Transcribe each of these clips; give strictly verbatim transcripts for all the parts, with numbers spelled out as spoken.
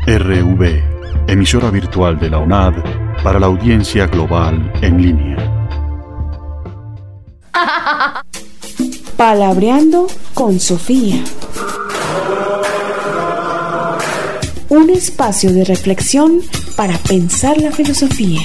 R V, emisora virtual de la UNAD para la audiencia global en línea. Palabreando con Sofía. Un espacio de reflexión para pensar la filosofía.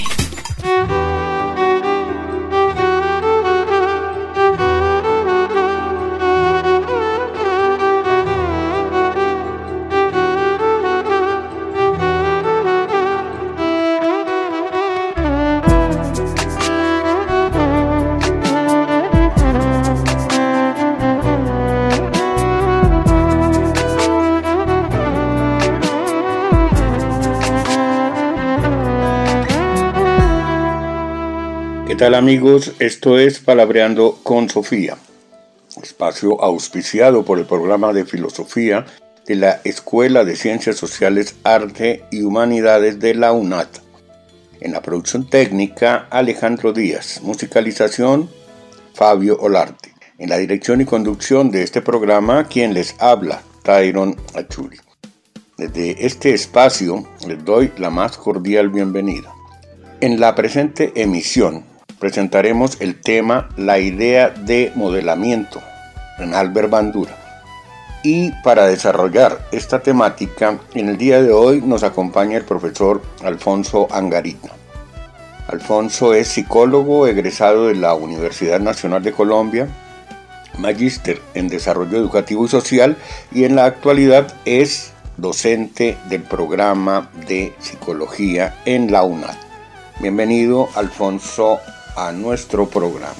¿Qué tal, amigos? Esto es Palabreando con Sofía, espacio auspiciado por el programa de filosofía de la Escuela de Ciencias Sociales, Arte y Humanidades de la UNAD. En la producción técnica, Alejandro Díaz. Musicalización, Fabio Olarte. En la dirección y conducción de este programa, quien les habla, Tyron Achuri. Desde este espacio les doy la más cordial bienvenida. En la presente emisión presentaremos el tema La idea de modelamiento, en Albert Bandura. Y para desarrollar esta temática, en el día de hoy nos acompaña el profesor Alfonso Angarita. Alfonso es psicólogo egresado de la Universidad Nacional de Colombia, magíster en Desarrollo Educativo y Social, y en la actualidad es docente del programa de Psicología en la UNAD. Bienvenido, Alfonso, a nuestro programa.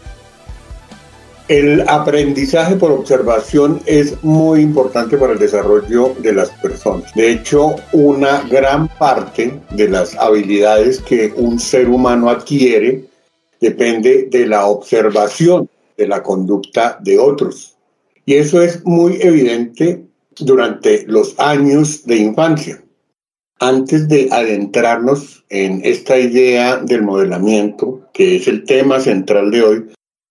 El aprendizaje por observación es muy importante para el desarrollo de las personas. De hecho, una gran parte de las habilidades que un ser humano adquiere depende de la observación de la conducta de otros. Y eso es muy evidente durante los años de infancia. Antes de adentrarnos en esta idea del modelamiento, que es el tema central de hoy,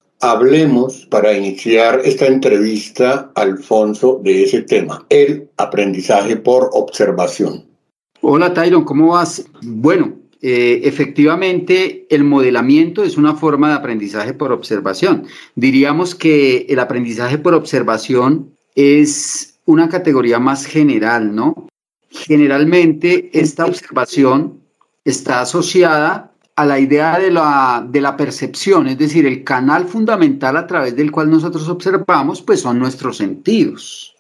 hablemos para iniciar esta entrevista, Alfonso, de ese tema, el aprendizaje por observación. Hola, Tyron, ¿cómo vas? Bueno, eh, efectivamente el modelamiento es una forma de aprendizaje por observación. Diríamos que el aprendizaje por observación es una categoría más general, ¿no? Generalmente esta observación está asociada a la idea de la, de la percepción, es decir, el canal fundamental a través del cual nosotros observamos, pues son nuestros sentidos.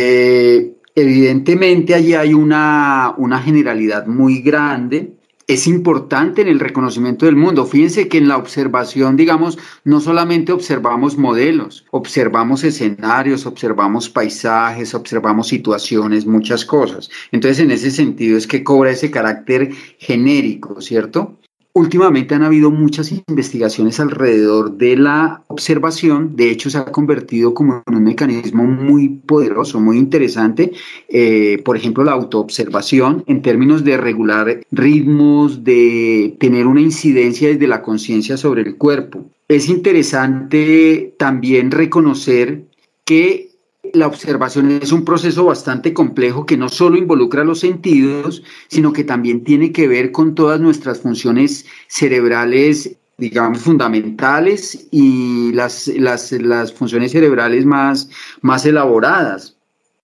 Eh, evidentemente allí hay una, una generalidad muy grande. Es importante en el reconocimiento del mundo. Fíjense que en la observación, digamos, no solamente observamos modelos, observamos escenarios, observamos paisajes, observamos situaciones, muchas cosas. Entonces, en ese sentido es que cobra ese carácter genérico, ¿cierto? Últimamente han habido muchas investigaciones alrededor de la observación. De hecho, se ha convertido como en un mecanismo muy poderoso, muy interesante. Eh, por ejemplo, la autoobservación en términos de regular ritmos, de tener una incidencia desde la conciencia sobre el cuerpo. Es interesante también reconocer que la observación es un proceso bastante complejo que no solo involucra los sentidos, sino que también tiene que ver con todas nuestras funciones cerebrales, digamos, fundamentales y las, las, las funciones cerebrales más, más elaboradas.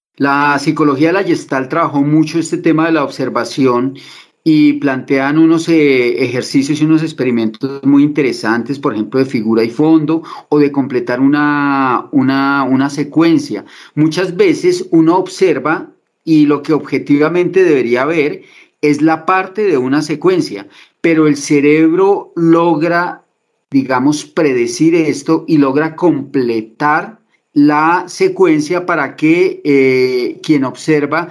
La psicología de la Gestalt trabajó mucho este tema de la observación y plantean unos eh, ejercicios y unos experimentos muy interesantes, por ejemplo, de figura y fondo o de completar una, una, una secuencia. Muchas veces uno observa y lo que objetivamente debería ver es la parte de una secuencia, pero el cerebro logra, digamos, predecir esto y logra completar la secuencia para que eh, quien observa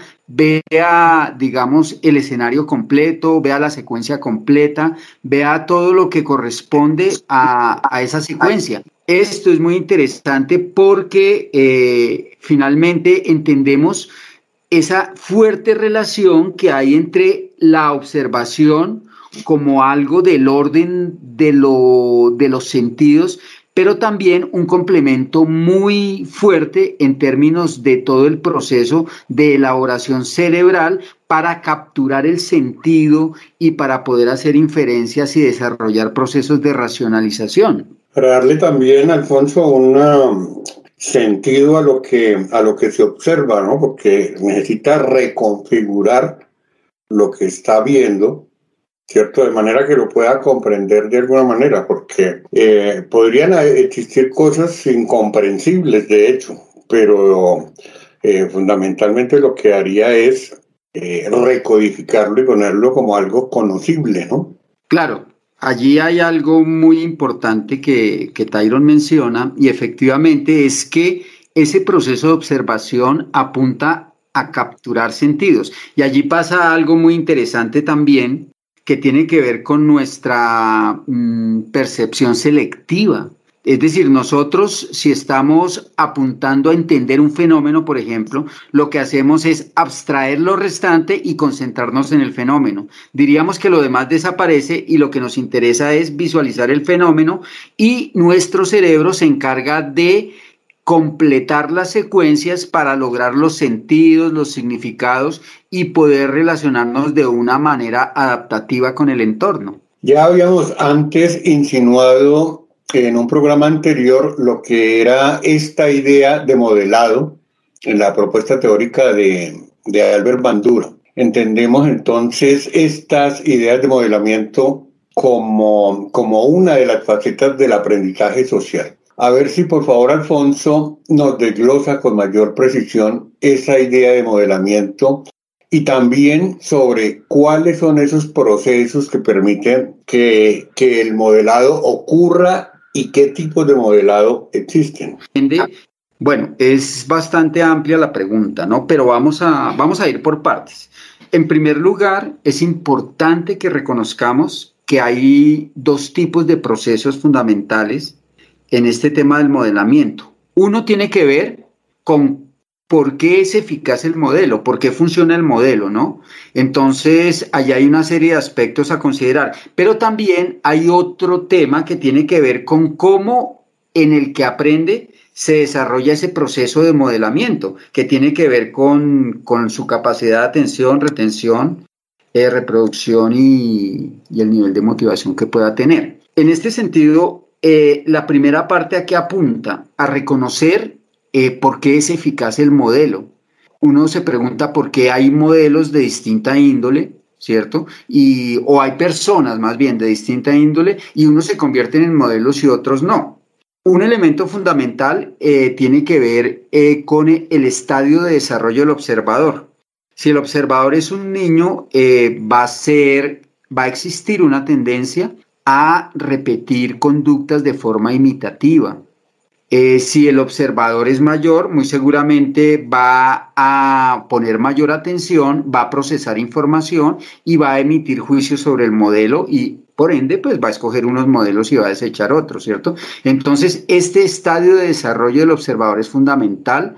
vea, digamos, el escenario completo, vea la secuencia completa, vea todo lo que corresponde a, a esa secuencia. Esto es muy interesante porque eh, finalmente entendemos esa fuerte relación que hay entre la observación como algo del orden de, lo, de los sentidos, pero también un complemento muy fuerte en términos de todo el proceso de elaboración cerebral para capturar el sentido y para poder hacer inferencias y desarrollar procesos de racionalización. Para darle también, Alfonso, un sentido a lo que, a lo que se observa, ¿no? Porque necesita reconfigurar lo que está viendo, ¿cierto? De manera que lo pueda comprender de alguna manera, porque eh, podrían existir cosas incomprensibles, de hecho, pero eh, fundamentalmente lo que haría es eh, recodificarlo y ponerlo como algo conocible, ¿no? Claro, allí hay algo muy importante que, que Tyrone menciona, y efectivamente es que ese proceso de observación apunta a capturar sentidos. Y allí pasa algo muy interesante también, que tiene que ver con nuestra mm, percepción selectiva. Es decir, nosotros, si estamos apuntando a entender un fenómeno, por ejemplo, lo que hacemos es abstraer lo restante y concentrarnos en el fenómeno. Diríamos que lo demás desaparece y lo que nos interesa es visualizar el fenómeno, y nuestro cerebro se encarga de completar las secuencias para lograr los sentidos, los significados y poder relacionarnos de una manera adaptativa con el entorno. Ya habíamos antes insinuado en un programa anterior lo que era esta idea de modelado en la propuesta teórica de, de Albert Bandura. Entendemos entonces estas ideas de modelamiento como, como una de las facetas del aprendizaje social. A ver si por favor, Alfonso, nos desglosa con mayor precisión esa idea de modelamiento y también sobre cuáles son esos procesos que permiten que, que el modelado ocurra y qué tipos de modelado existen. Bueno, es bastante amplia la pregunta, ¿no? Pero vamos a, vamos a ir por partes. En primer lugar, es importante que reconozcamos que hay dos tipos de procesos fundamentales en este tema del modelamiento. Uno tiene que ver con por qué es eficaz el modelo, por qué funciona el modelo, ¿no? Entonces, allá hay una serie de aspectos a considerar, pero también hay otro tema que tiene que ver con cómo en el que aprende se desarrolla ese proceso de modelamiento, que tiene que ver con, con su capacidad de atención, retención, eh, reproducción y, y el nivel de motivación que pueda tener. En este sentido, Eh, la primera parte aquí apunta a reconocer eh, por qué es eficaz el modelo. Uno se pregunta por qué hay modelos de distinta índole, ¿cierto? Y, o hay personas más bien de distinta índole y unos se convierten en modelos y otros no. Un elemento fundamental eh, tiene que ver eh, con el estadio de desarrollo del observador. Si el observador es un niño, eh, va a ser, va a existir una tendencia a repetir conductas de forma imitativa. Eh, si el observador es mayor, muy seguramente va a poner mayor atención, va a procesar información y va a emitir juicios sobre el modelo y, por ende, pues va a escoger unos modelos y va a desechar otros, ¿cierto? Entonces, este estadio de desarrollo del observador es fundamental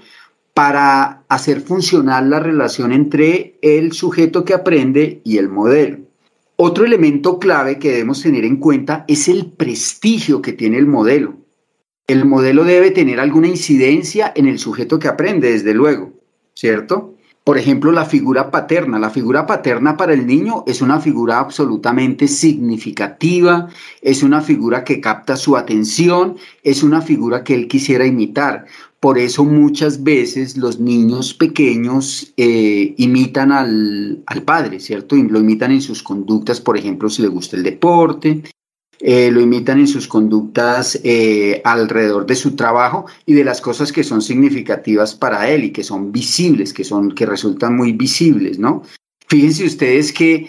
para hacer funcionar la relación entre el sujeto que aprende y el modelo. Otro elemento clave que debemos tener en cuenta es el prestigio que tiene el modelo. El modelo debe tener alguna incidencia en el sujeto que aprende, desde luego, ¿cierto? Por ejemplo, la figura paterna. La figura paterna para el niño es una figura absolutamente significativa, es una figura que capta su atención, es una figura que él quisiera imitar. Por eso muchas veces los niños pequeños eh, imitan al, al padre, ¿cierto? Y lo imitan en sus conductas, por ejemplo, si le gusta el deporte, eh, lo imitan en sus conductas eh, alrededor de su trabajo y de las cosas que son significativas para él y que son visibles, que, son, que resultan muy visibles, ¿no? Fíjense ustedes que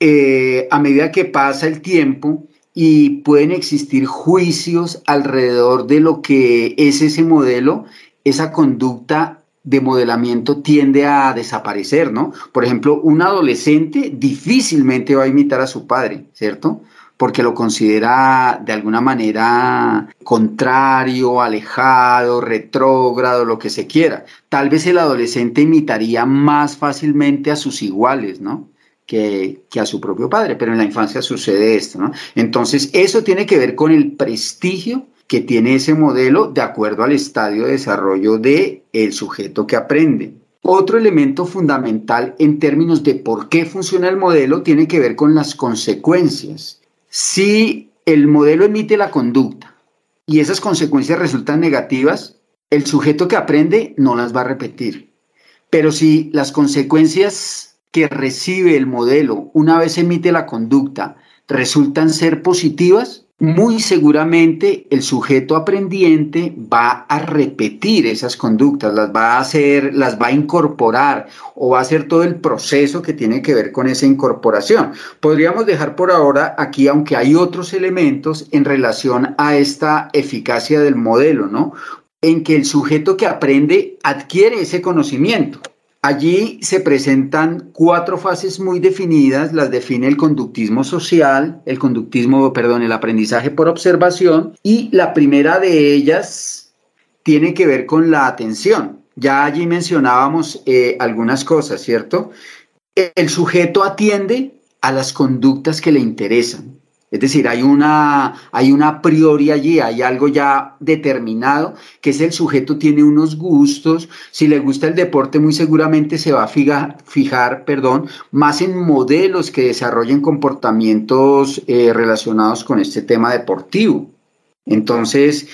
eh, a medida que pasa el tiempo, y pueden existir juicios alrededor de lo que es ese modelo, esa conducta de modelamiento tiende a desaparecer, ¿no? Por ejemplo, un adolescente difícilmente va a imitar a su padre, ¿cierto? Porque lo considera de alguna manera contrario, alejado, retrógrado, lo que se quiera. Tal vez el adolescente imitaría más fácilmente a sus iguales, ¿no? Que, que a su propio padre, pero en la infancia sucede esto, ¿no? Entonces, eso tiene que ver con el prestigio que tiene ese modelo de acuerdo al estadio de desarrollo del sujeto que aprende. Otro elemento fundamental en términos de por qué funciona el modelo tiene que ver con las consecuencias. Si el modelo emite la conducta y esas consecuencias resultan negativas, el sujeto que aprende no las va a repetir. Pero si las consecuencias que recibe el modelo una vez emite la conducta resultan ser positivas, muy seguramente el sujeto aprendiente va a repetir esas conductas, las va a hacer, las va a incorporar o va a hacer todo el proceso que tiene que ver con esa incorporación. Podríamos dejar por ahora aquí, aunque hay otros elementos en relación a esta eficacia del modelo, ¿no? En que el sujeto que aprende adquiere ese conocimiento. Allí se presentan cuatro fases muy definidas, las define el conductismo social, el conductismo, perdón, el aprendizaje por observación, y la primera de ellas tiene que ver con la atención. Ya allí mencionábamos eh, algunas cosas, ¿cierto? El sujeto atiende a las conductas que le interesan. Es decir, hay una, hay una a priori allí, hay algo ya determinado, que es el sujeto tiene unos gustos. Si le gusta el deporte, muy seguramente se va a fijar, fijar perdón, más en modelos que desarrollen comportamientos eh, relacionados con este tema deportivo. Entonces,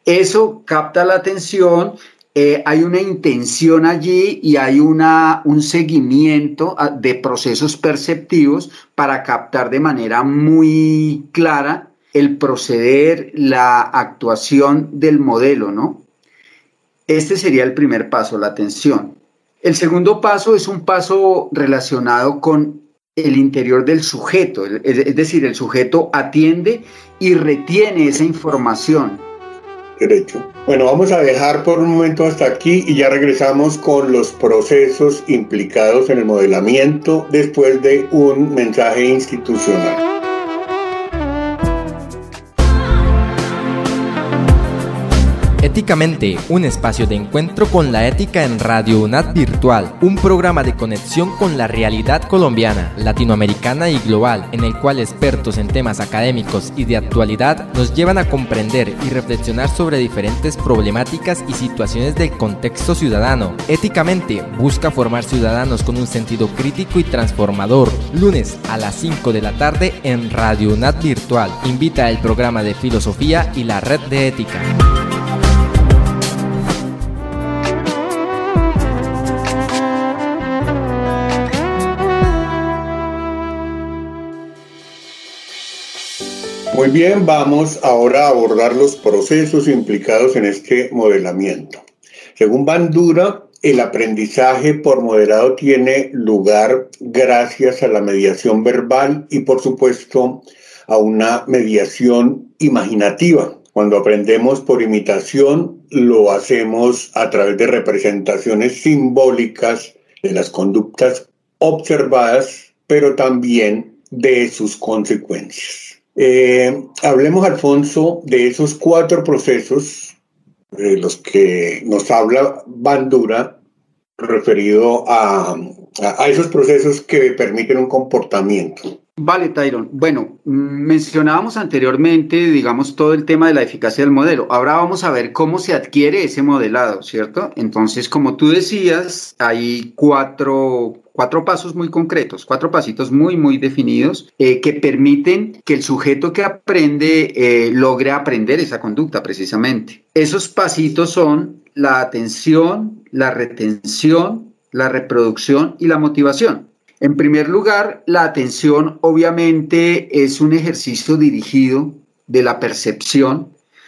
eso capta la atención. Eh, hay una intención allí y hay una, un seguimiento de procesos perceptivos para captar de manera muy clara el proceder, la actuación del modelo, ¿no? Este sería el primer paso, la atención. El segundo paso es un paso relacionado con el interior del sujeto, es decir, el sujeto atiende y retiene esa información. Derecho. Bueno, vamos a dejar por un momento hasta aquí y ya regresamos con los procesos implicados en el modelamiento después de un mensaje institucional. Éticamente, un espacio de encuentro con la ética en Radio UNAD Virtual, un programa de conexión con la realidad colombiana, latinoamericana y global, en el cual expertos en temas académicos y de actualidad nos llevan a comprender y reflexionar sobre diferentes problemáticas y situaciones del contexto ciudadano. Éticamente, busca formar ciudadanos con un sentido crítico y transformador. Lunes a las cinco de la tarde en Radio UNAD Virtual. Invita el programa de filosofía y la red de ética. Muy bien, vamos ahora a abordar los procesos implicados en este modelamiento. Según Bandura, el aprendizaje por modelado tiene lugar gracias a la mediación verbal y, por supuesto, a una mediación imaginativa. Cuando aprendemos por imitación, lo hacemos a través de representaciones simbólicas de las conductas observadas, pero también de sus consecuencias. Eh, hablemos, Alfonso, de esos cuatro procesos de los que nos habla Bandura, referido a, a, a esos procesos que permiten un comportamiento. Vale, Tyron. Bueno, mencionábamos anteriormente, digamos, todo el tema de la eficacia del modelo. Ahora vamos a ver cómo se adquiere ese modelado, ¿cierto? Entonces, como tú decías, hay cuatro, cuatro pasos muy concretos, cuatro pasitos muy, muy definidos eh, que permiten que el sujeto que aprende eh, logre aprender esa conducta, precisamente. Esos pasitos son la atención, la retención, la reproducción y la motivación. En primer lugar, la atención obviamente es un ejercicio dirigido de la percepción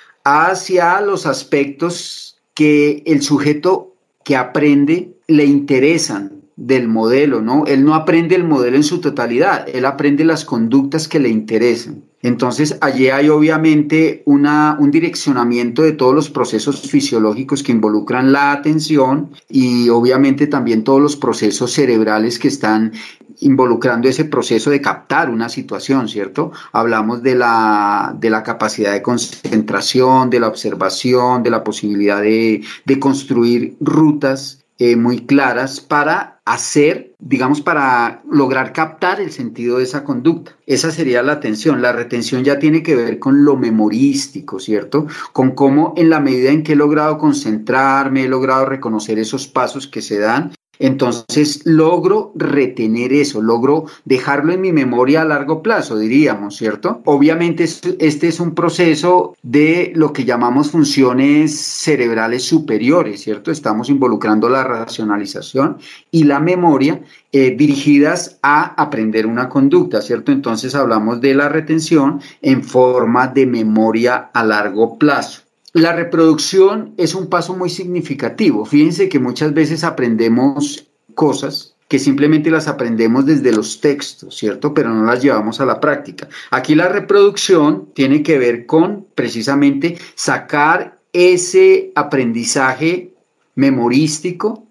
hacia los aspectos que el sujeto que aprende le interesan del modelo, ¿no? Él no aprende el modelo en su totalidad, él aprende las conductas que le interesan. Entonces, allí hay obviamente una, un direccionamiento de todos los procesos fisiológicos que involucran la atención y obviamente también todos los procesos cerebrales que están involucrando ese proceso de captar una situación, ¿cierto? Hablamos de la, de la capacidad de concentración, de la observación, de la posibilidad de, de construir rutas eh, muy claras para hacer, digamos, para lograr captar el sentido de esa conducta. Esa sería la atención. La retención ya tiene que ver con lo memorístico, ¿cierto? Con cómo en la medida en que he logrado concentrarme, he logrado reconocer esos pasos que se dan, entonces logro retener eso, logro dejarlo en mi memoria a largo plazo, diríamos, ¿cierto? Obviamente este es un proceso de lo que llamamos funciones cerebrales superiores, ¿cierto? Estamos involucrando la racionalización y la memoria eh, dirigidas a aprender una conducta, ¿cierto? Entonces hablamos de la retención en forma de memoria a largo plazo. La reproducción es un paso muy significativo. Fíjense que muchas veces aprendemos cosas que simplemente las aprendemos desde los textos, ¿cierto? Pero no las llevamos a la práctica. Aquí la reproducción tiene que ver con precisamente sacar ese aprendizaje memorístico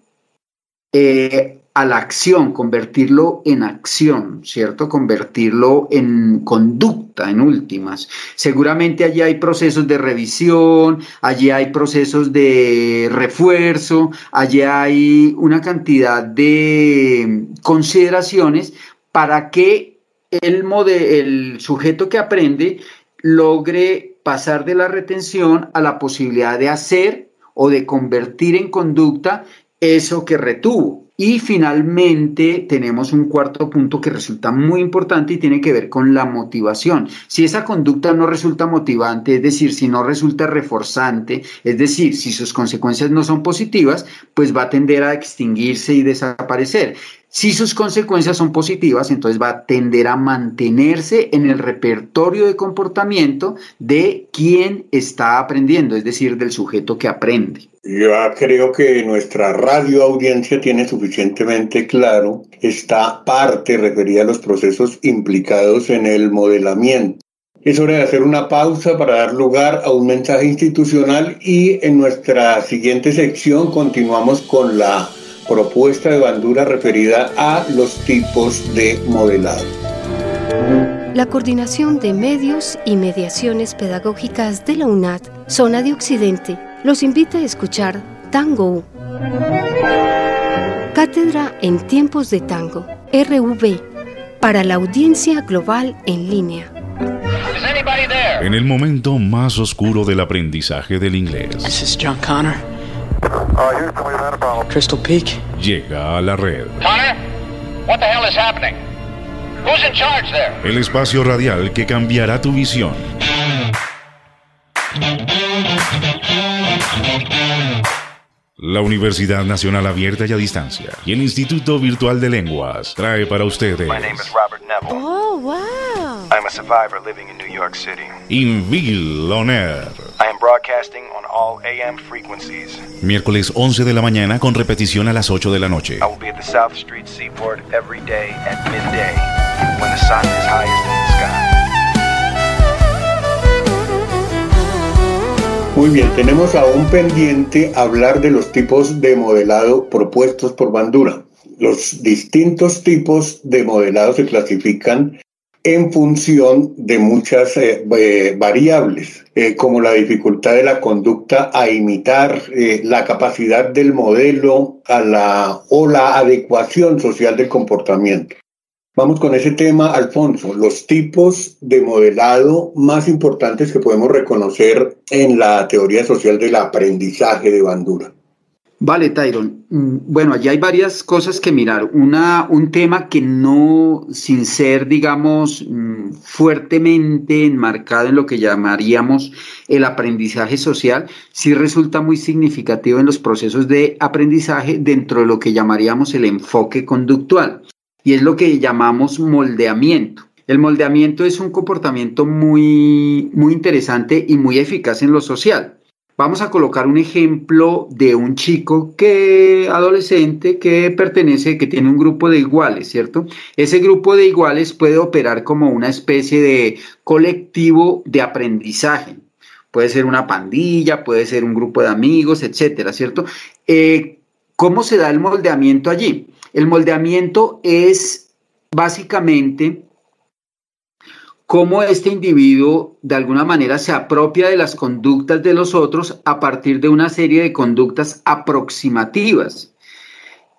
eh, a la acción, convertirlo en acción, ¿cierto? Convertirlo en conducta, en últimas. Seguramente allí hay procesos de revisión, allí hay procesos de refuerzo, allí hay una cantidad de consideraciones para que el, mode- el sujeto que aprende logre pasar de la retención a la posibilidad de hacer o de convertir en conducta eso que retuvo. Y finalmente tenemos un cuarto punto que resulta muy importante y tiene que ver con la motivación. Si esa conducta no resulta motivante, es decir, si no resulta reforzante, es decir, si sus consecuencias no son positivas, pues va a tender a extinguirse y desaparecer. Si sus consecuencias son positivas, entonces va a tender a mantenerse en el repertorio de comportamiento de quien está aprendiendo, es decir, del sujeto que aprende. Yo creo que nuestra radio audiencia tiene suficientemente claro esta parte referida a los procesos implicados en el modelamiento. Es hora de hacer una pausa para dar lugar a un mensaje institucional y en nuestra siguiente sección continuamos con la propuesta de Bandura referida a los tipos de modelado. La Coordinación de Medios y Mediaciones Pedagógicas de la UNAD, Zona de Occidente, los invita a escuchar Tango. Cátedra en Tiempos de Tango, R V, para la audiencia global en línea. En el momento más oscuro del aprendizaje del inglés. This is John Connor. Crystal Peak. Llega a la red. Connor, what the hell is happening? Who's in charge there? El espacio radial que cambiará tu visión. La Universidad Nacional Abierta y a Distancia y el Instituto Virtual de Lenguas trae para ustedes. My name is Robert Neville. Oh, wow. I'm a survivor living in New York City. Invil On Air. I am broadcasting on all A M frequencies. Miércoles once de la mañana con repetición a las ocho de la noche. I will be at the South Street Seaport every day at midday when the sun is highest in the sky. Muy bien, tenemos aún pendiente hablar de los tipos de modelado propuestos por Bandura. Los distintos tipos de modelado se clasifican en función de muchas eh, eh, variables, eh, como la dificultad de la conducta a imitar, eh, la capacidad del modelo a la, o la adecuación social del comportamiento. Vamos con ese tema, Alfonso, los tipos de modelado más importantes que podemos reconocer en la teoría social del aprendizaje de Bandura. Vale, Tyron. Bueno, allí hay varias cosas que mirar. Una, un tema que no, sin ser, digamos, fuertemente enmarcado en lo que llamaríamos el aprendizaje social, sí resulta muy significativo en los procesos de aprendizaje dentro de lo que llamaríamos el enfoque conductual. Y es lo que llamamos moldeamiento. El moldeamiento es un comportamiento muy, muy interesante y muy eficaz en lo social. Vamos a colocar un ejemplo de un chico que, adolescente que pertenece, que tiene un grupo de iguales, ¿cierto? Ese grupo de iguales puede operar como una especie de colectivo de aprendizaje. Puede ser una pandilla, puede ser un grupo de amigos, etcétera, ¿cierto? Eh, ¿Cómo se da el moldeamiento allí? El moldeamiento es básicamente cómo este individuo de alguna manera se apropia de las conductas de los otros a partir de una serie de conductas aproximativas.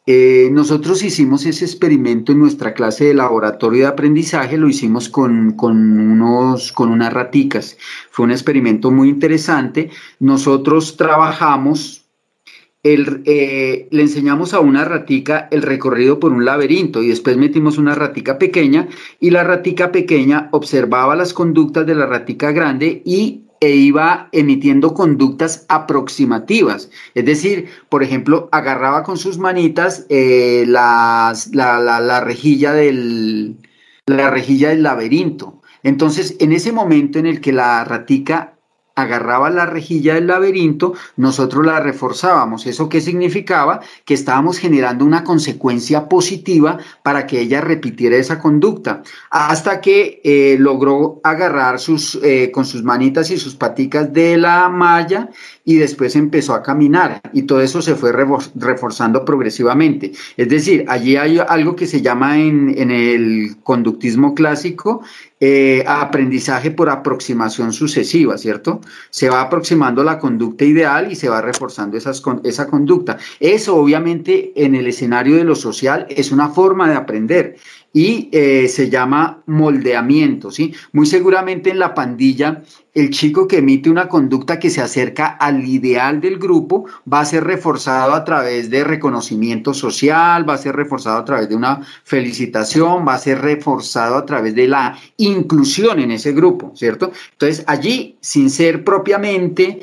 Eh, nosotros hicimos ese experimento en nuestra clase de laboratorio de aprendizaje, lo hicimos con, con, unos, con unas raticas. Fue un experimento muy interesante. Nosotros trabajamos, el, eh, le enseñamos a una ratica el recorrido por un laberinto y después metimos una ratica pequeña y la ratica pequeña observaba las conductas de la ratica grande y e iba emitiendo conductas aproximativas, es decir, por ejemplo, agarraba con sus manitas eh, las, la, la, la, rejilla del, la rejilla del laberinto. Entonces, en ese momento en el que la ratica agarraba la rejilla del laberinto, nosotros la reforzábamos. ¿Eso qué significaba? Que estábamos generando una consecuencia positiva para que ella repitiera esa conducta, hasta que eh, logró agarrar sus, eh, con sus manitas y sus paticas de la malla y después empezó a caminar y todo eso se fue reforzando progresivamente. Es decir, allí hay algo que se llama en, en el conductismo clásico eh, aprendizaje por aproximación sucesiva, ¿cierto? Se va aproximando la conducta ideal y se va reforzando esas, esa conducta. Eso obviamente en el escenario de lo social es una forma de aprender y eh, se llama moldeamiento, ¿sí? Muy seguramente en la pandilla el chico que emite una conducta que se acerca al ideal del grupo va a ser reforzado a través de reconocimiento social, va a ser reforzado a través de una felicitación, va a ser reforzado a través de la inclusión en ese grupo, ¿cierto? Entonces allí, sin ser propiamente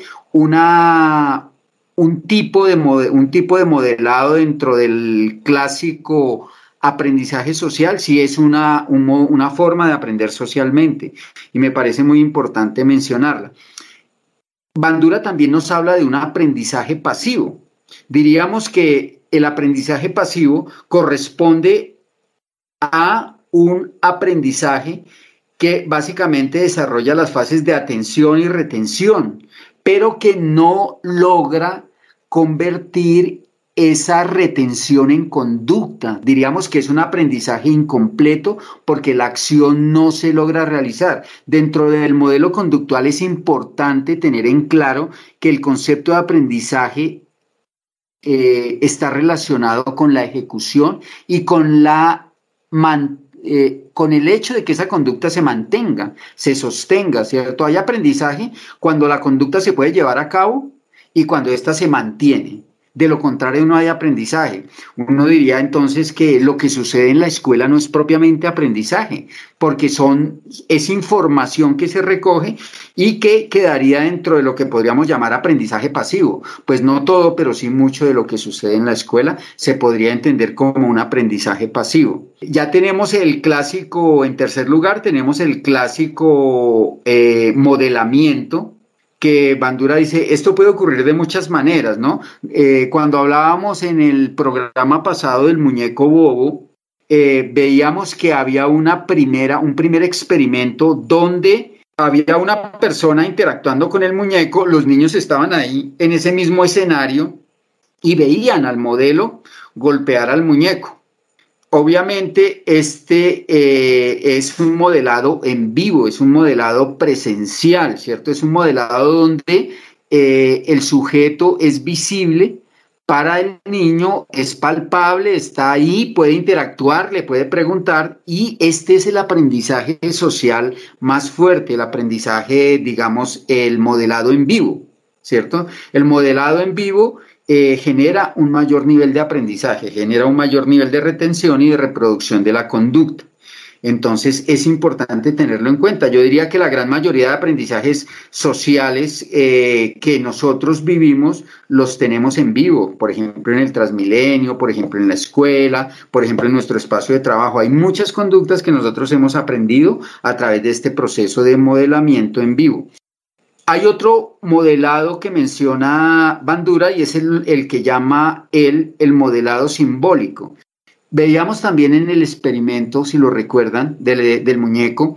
una, un, tipo de, un tipo de modelado dentro del clásico aprendizaje social, sí es una, un, una forma de aprender socialmente y me parece muy importante mencionarla. Bandura también nos habla de un aprendizaje pasivo. Diríamos que el aprendizaje pasivo corresponde a un aprendizaje que básicamente desarrolla las fases de atención y retención, pero que no logra convertir esa retención en conducta. Diríamos que es un aprendizaje incompleto porque la acción no se logra realizar. Dentro del modelo conductual es importante tener en claro que el concepto de aprendizaje eh, está relacionado con la ejecución y con, la man, eh, con el hecho de que esa conducta se mantenga, se sostenga, ¿cierto? Hay aprendizaje cuando la conducta se puede llevar a cabo y cuando ésta se mantiene. De lo contrario, no hay aprendizaje. Uno diría entonces que lo que sucede en la escuela no es propiamente aprendizaje, porque son, es información que se recoge y que quedaría dentro de lo que podríamos llamar aprendizaje pasivo. Pues no todo, pero sí mucho de lo que sucede en la escuela se podría entender como un aprendizaje pasivo. Ya tenemos el clásico, en tercer lugar, tenemos el clásico eh, modelamiento, que Bandura dice, esto puede ocurrir de muchas maneras, ¿no? Eh, cuando hablábamos en el programa pasado del muñeco bobo, eh, veíamos que había una primera, un primer experimento donde había una persona interactuando con el muñeco, los niños estaban ahí en ese mismo escenario y veían al modelo golpear al muñeco. Obviamente este eh, es un modelado en vivo, es un modelado presencial, ¿cierto? Es un modelado donde eh, el sujeto es visible para el niño, es palpable, está ahí, puede interactuar, le puede preguntar y este es el aprendizaje social más fuerte, el aprendizaje, digamos, el modelado en vivo, ¿cierto? El modelado en vivo Eh, genera un mayor nivel de aprendizaje, genera un mayor nivel de retención y de reproducción de la conducta. Entonces es importante tenerlo en cuenta. Yo diría que la gran mayoría de aprendizajes sociales eh, que nosotros vivimos los tenemos en vivo, por ejemplo en el Transmilenio, por ejemplo en la escuela, por ejemplo en nuestro espacio de trabajo. Hay muchas conductas que nosotros hemos aprendido a través de este proceso de modelamiento en vivo. Hay otro modelado que menciona Bandura y es el, el que llama él el modelado simbólico. Veíamos también en el experimento, si lo recuerdan, del, del muñeco,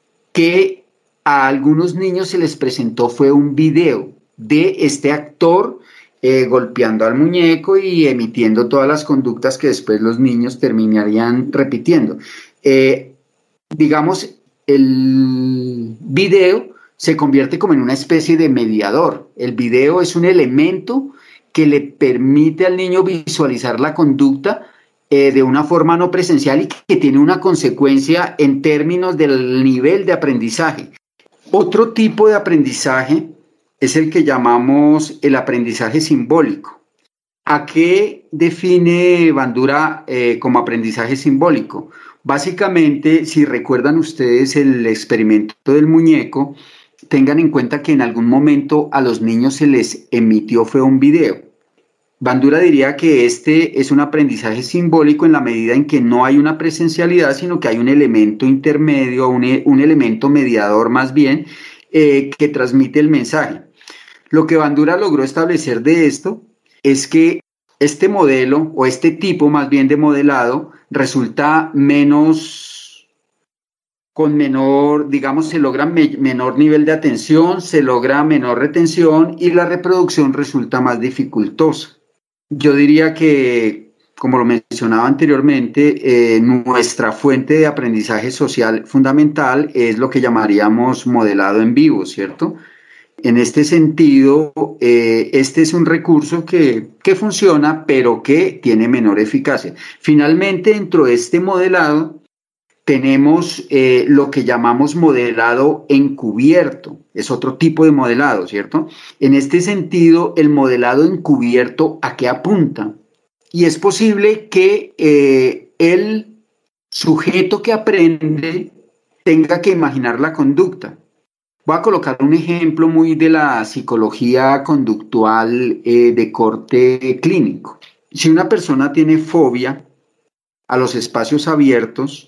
que a algunos niños se les presentó fue un video de este actor eh, golpeando al muñeco y emitiendo todas las conductas que después los niños terminarían repitiendo. Eh, digamos, el video se convierte como en una especie de mediador. El video es un elemento que le permite al niño visualizar la conducta eh, de una forma no presencial y que tiene una consecuencia en términos del nivel de aprendizaje. Otro tipo de aprendizaje es el que llamamos el aprendizaje simbólico. ¿A qué define Bandura eh, como aprendizaje simbólico? Básicamente, si recuerdan ustedes el experimento del muñeco, tengan en cuenta que en algún momento a los niños se les emitió fue un video. Bandura diría que este es un aprendizaje simbólico en la medida en que no hay una presencialidad, sino que hay un elemento intermedio, un, un elemento mediador más bien, eh, que transmite el mensaje. Lo que Bandura logró establecer de esto es que este modelo, o este tipo más bien de modelado, resulta menos, con menor, digamos, se logra me, menor nivel de atención, se logra menor retención y la reproducción resulta más dificultosa. Yo diría que, como lo mencionaba anteriormente, eh, nuestra fuente de aprendizaje social fundamental es lo que llamaríamos modelado en vivo, ¿cierto? En este sentido, eh, este es un recurso que, que funciona, pero que tiene menor eficacia. Finalmente, dentro de este modelado, tenemos eh, lo que llamamos modelado encubierto. Es otro tipo de modelado, ¿cierto? En este sentido, el modelado encubierto, ¿a qué apunta? Y es posible que eh, el sujeto que aprende tenga que imaginar la conducta. Voy a colocar un ejemplo muy de la psicología conductual eh, de corte clínico. Si una persona tiene fobia a los espacios abiertos,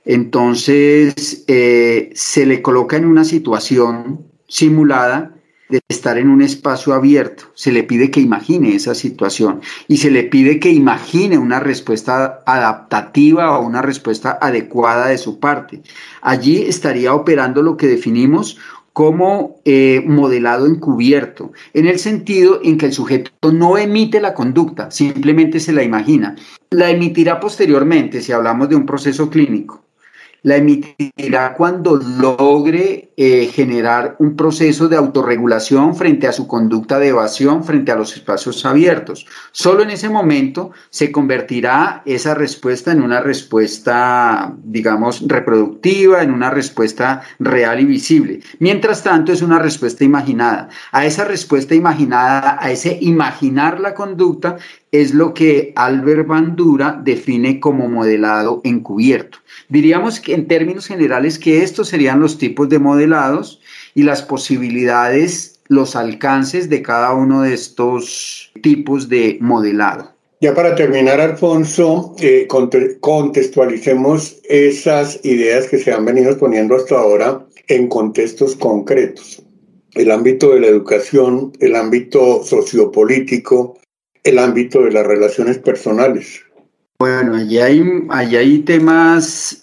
entonces eh, se le coloca en una situación simulada de estar en un espacio abierto. Se le pide que imagine esa situación y se le pide que imagine una respuesta adaptativa o una respuesta adecuada de su parte. Allí estaría operando lo que definimos como eh, modelado encubierto, en el sentido en que el sujeto no emite la conducta, simplemente se la imagina. La emitirá posteriormente, si hablamos de un proceso clínico. La emitirá cuando logre eh, generar un proceso de autorregulación frente a su conducta de evasión, frente a los espacios abiertos. Solo en ese momento se convertirá esa respuesta en una respuesta, digamos, reproductiva, en una respuesta real y visible. Mientras tanto, es una respuesta imaginada. A esa respuesta imaginada, a ese imaginar la conducta, es lo que Albert Bandura define como modelado encubierto. Diríamos que en términos generales que estos serían los tipos de modelados y las posibilidades, los alcances de cada uno de estos tipos de modelado. Ya para terminar, Alfonso, eh, contextualicemos esas ideas que se han venido poniendo hasta ahora en contextos concretos. El ámbito de la educación, el ámbito sociopolítico, el ámbito de las relaciones personales. Bueno, allí hay, allí hay temas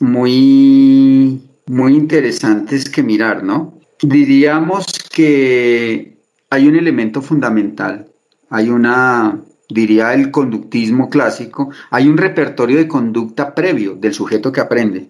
muy, muy interesantes que mirar, ¿no? Diríamos que hay un elemento fundamental, hay una, diría el conductismo clásico, hay un repertorio de conducta previo del sujeto que aprende.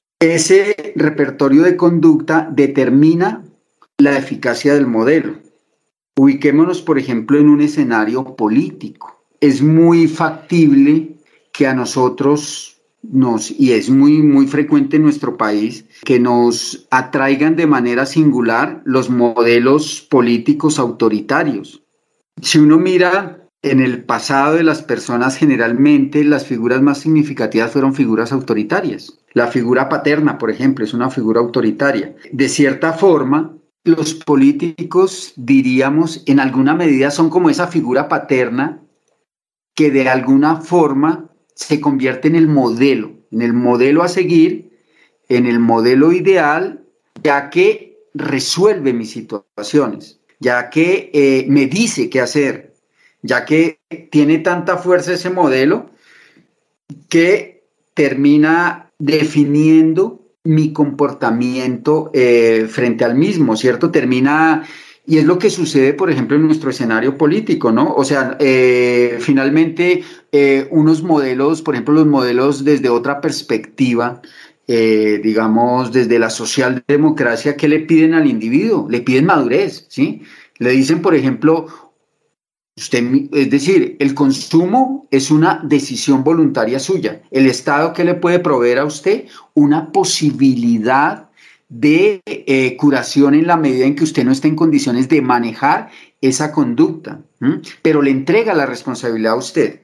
Ese repertorio de conducta determina la eficacia del modelo. Ubiquémonos, por ejemplo, en un escenario político. Es muy factible que a nosotros nos, y es muy, muy frecuente en nuestro país, que nos atraigan de manera singular los modelos políticos autoritarios. Si uno mira en el pasado de las personas, generalmente las figuras más significativas fueron figuras autoritarias. La figura paterna, por ejemplo, es una figura autoritaria. De cierta forma, los políticos, diríamos, en alguna medida son como esa figura paterna que de alguna forma se convierte en el modelo, en el modelo a seguir, en el modelo ideal, ya que resuelve mis situaciones, ya que eh, me dice qué hacer, ya que tiene tanta fuerza ese modelo que termina definiendo mi comportamiento eh, frente al mismo, ¿cierto? Termina... Y es lo que sucede, por ejemplo, en nuestro escenario político, ¿no? O sea, eh, finalmente, eh, unos modelos, por ejemplo, los modelos desde otra perspectiva, eh, digamos, desde la socialdemocracia, ¿qué le piden al individuo? Le piden madurez, ¿sí? Le dicen, por ejemplo, Usted, es decir, el consumo es una decisión voluntaria suya. El Estado, ¿qué le puede proveer a usted? Una posibilidad de eh, curación en la medida en que usted no esté en condiciones de manejar esa conducta, ¿m? Pero le entrega la responsabilidad a usted.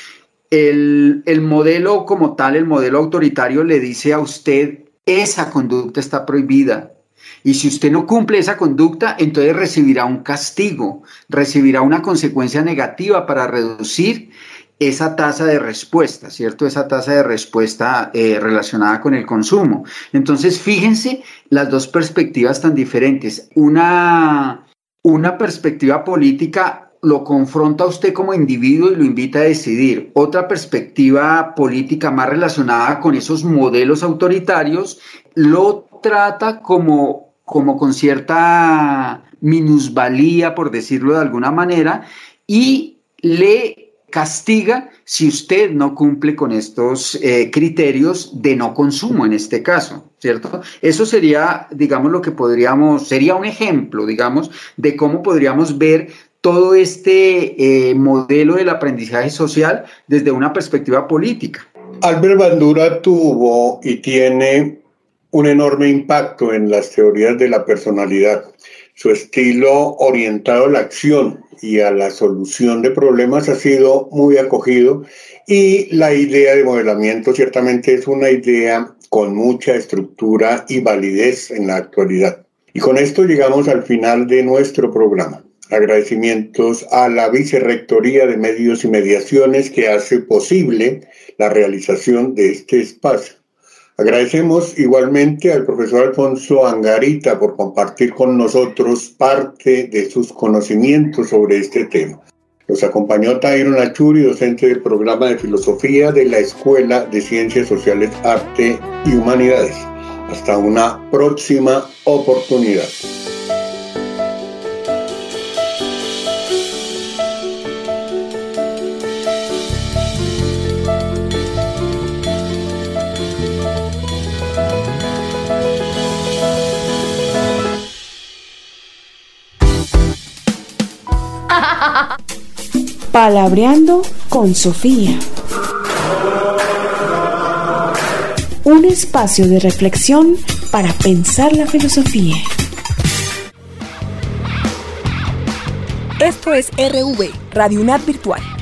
El, el modelo como tal, el modelo autoritario le dice a usted, esa conducta está prohibida. Y si usted no cumple esa conducta, entonces recibirá un castigo, recibirá una consecuencia negativa para reducir esa tasa de respuesta, ¿cierto? Esa tasa de respuesta eh, relacionada con el consumo. Entonces, fíjense las dos perspectivas tan diferentes. Una, una perspectiva política lo confronta a usted como individuo y lo invita a decidir. Otra perspectiva política más relacionada con esos modelos autoritarios lo trata como, como con cierta minusvalía, por decirlo de alguna manera, y le castiga si usted no cumple con estos eh, criterios de no consumo en este caso, ¿cierto? Eso sería, digamos, lo que podríamos, sería un ejemplo, digamos, de cómo podríamos ver todo este eh, modelo del aprendizaje social desde una perspectiva política. Albert Bandura tuvo y tiene un enorme impacto en las teorías de la personalidad. Su estilo orientado a la acción y a la solución de problemas ha sido muy acogido, y la idea de modelamiento ciertamente es una idea con mucha estructura y validez en la actualidad. Y con esto llegamos al final de nuestro programa. Agradecimientos a la Vicerrectoría de Medios y Mediaciones que hace posible la realización de este espacio. Agradecemos igualmente al profesor Alfonso Angarita por compartir con nosotros parte de sus conocimientos sobre este tema. Los acompañó Tyron Achuri, docente del programa de Filosofía de la Escuela de Ciencias Sociales, Arte y Humanidades. Hasta una próxima oportunidad. Palabreando con Sofía. Un espacio de reflexión para pensar la filosofía. Esto es R V, Radio UNAT Virtual.